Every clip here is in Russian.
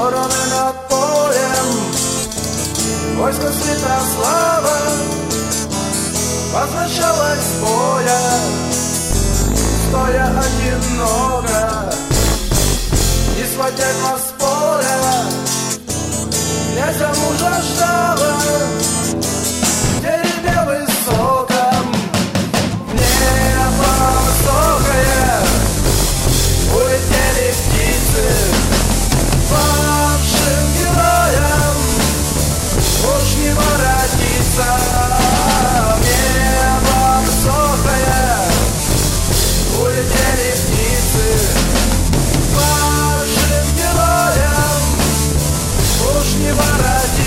Вороны над полем, войско Святослава возвращалось с поля, стоя одиноко, не сводя глаз с поля. Князя мужа ждала в дереве высоком, небо высокое, улетели птицы. Павшим героям уж не воротиться. Небо высокое, улетели птицы. Павшим героям уж не воротиться.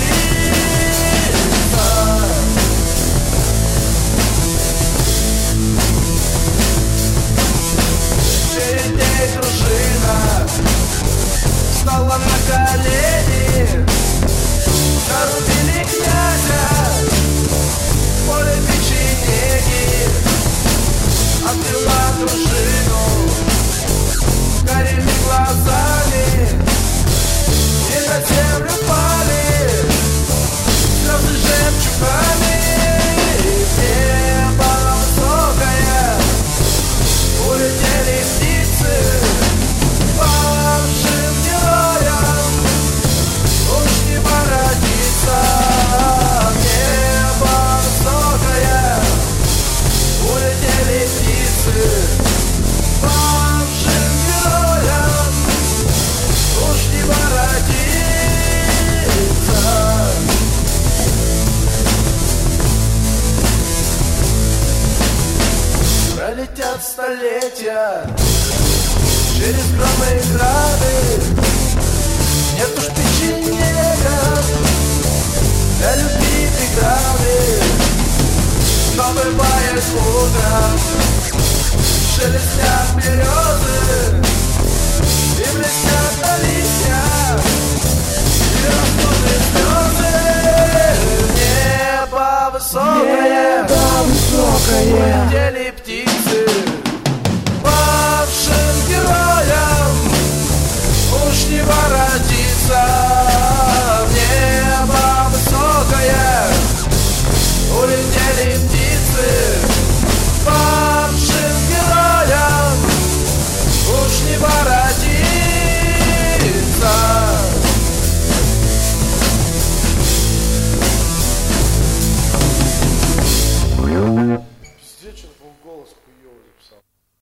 Перед ней дружина стала на колени, зарубили князя в поле печенеги. Отвела дружину карими глазами, и на землю пали слезы жемчугами. Небо высокое, улетели птицы. Павшим героям уж не воротиться. Небо высокое, улетели птицы. Павшим героям уж не воротиться. Пролетят столетия через громы и грады, нет уж печенегов для любви преграды. Но бывает утром шелестят березы,